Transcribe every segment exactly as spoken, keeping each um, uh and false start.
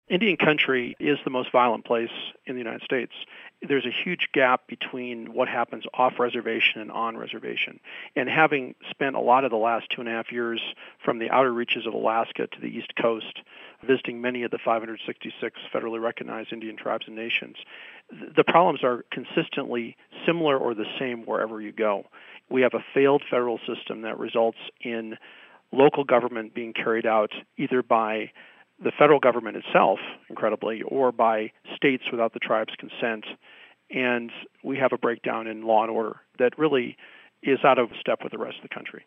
Indian country is the most violent place in the United States. There's a huge gap between what happens off reservation and on reservation. And having spent a lot of the last two and a half years from the outer reaches of Alaska to the East Coast, visiting many of the five hundred sixty-six federally recognized Indian tribes and nations, the problems are consistently similar or the same wherever you go. We have a failed federal system that results in local government being carried out either by the federal government itself, incredibly, or by states without the tribe's consent. And we have a breakdown in law and order that really is out of step with the rest of the country.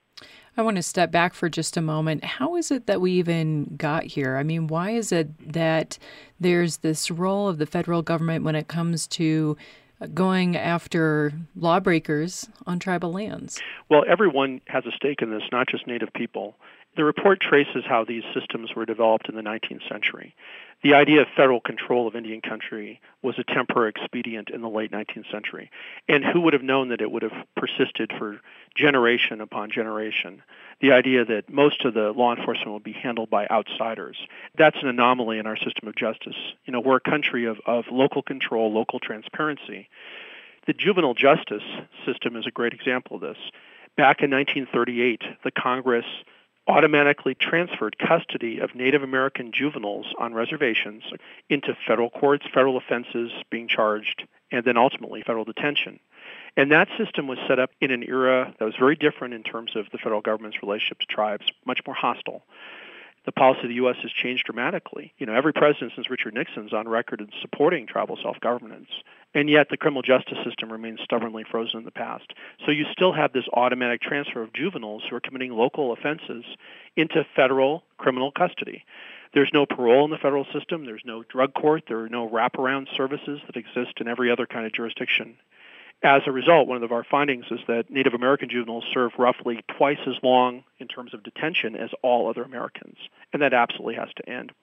I want to step back for just a moment. How is it that we even got here? I mean, why is it that there's this role of the federal government when it comes to going after lawbreakers on tribal lands? Well, everyone has a stake in this, not just Native people. The report traces how these systems were developed in the nineteenth century. The idea of federal control of Indian country was a temporary expedient in the late nineteenth century. And who would have known that it would have persisted for generation upon generation? The idea that most of the law enforcement would be handled by outsiders. That's an anomaly in our system of justice. You know, we're a country of, of local control, local transparency. The juvenile justice system is a great example of this. Back in nineteen thirty-eight, the Congress automatically transferred custody of Native American juveniles on reservations into federal courts, federal offenses being charged, and then ultimately federal detention. And that system was set up in an era that was very different in terms of the federal government's relationship to tribes, much more hostile. The policy of the U S has changed dramatically. You know, every president since Richard Nixon's on record in supporting tribal self-governance, and yet the criminal justice system remains stubbornly frozen in the past. So you still have this automatic transfer of juveniles who are committing local offenses into federal criminal custody. There's no parole in the federal system. There's no drug court. There are no wraparound services that exist in every other kind of jurisdiction. As a result, one of our findings is that Native American juveniles serve roughly twice as long in terms of detention as all other Americans, and that absolutely has to end.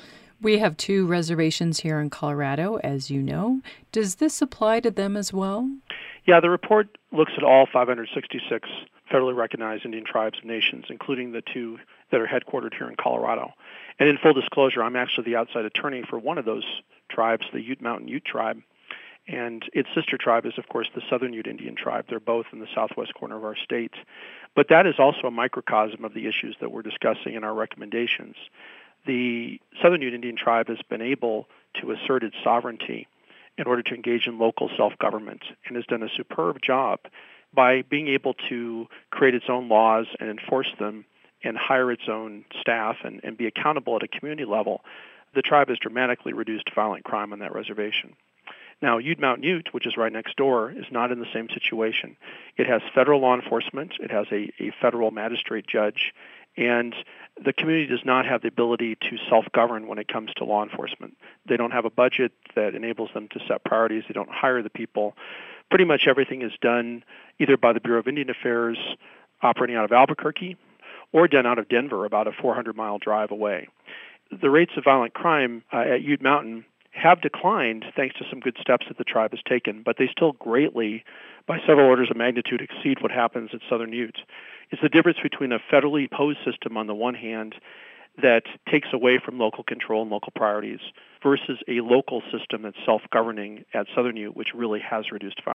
We have two reservations here in Colorado, as you know. Does this apply to them as well? Yeah, the report looks at all five hundred sixty-six federally recognized Indian tribes and nations, including the two that are headquartered here in Colorado. And in full disclosure, I'm actually the outside attorney for one of those tribes, the Ute Mountain Ute tribe. And its sister tribe is, of course, the Southern Ute Indian tribe. They're both in the southwest corner of our state. But that is also a microcosm of the issues that we're discussing in our recommendations. The Southern Ute Indian tribe has been able to assert its sovereignty in order to engage in local self-government and has done a superb job by being able to create its own laws and enforce them and hire its own staff and, and be accountable at a community level. The tribe has dramatically reduced violent crime on that reservation. Now, Ute Mountain Ute, which is right next door, is not in the same situation. It has federal law enforcement. It has a, a federal magistrate judge. And the community does not have the ability to self-govern when it comes to law enforcement. They don't have a budget that enables them to set priorities. They don't hire the people. Pretty much everything is done either by the Bureau of Indian Affairs operating out of Albuquerque or done out of Denver, about a four hundred mile drive away. The rates of violent crime uh, at Ute Mountain have declined thanks to some good steps that the tribe has taken, but they still greatly, by several orders of magnitude, exceed what happens at Southern Ute. It's the difference between a federally imposed system on the one hand that takes away from local control and local priorities versus a local system that's self-governing at Southern Ute, which really has reduced violence.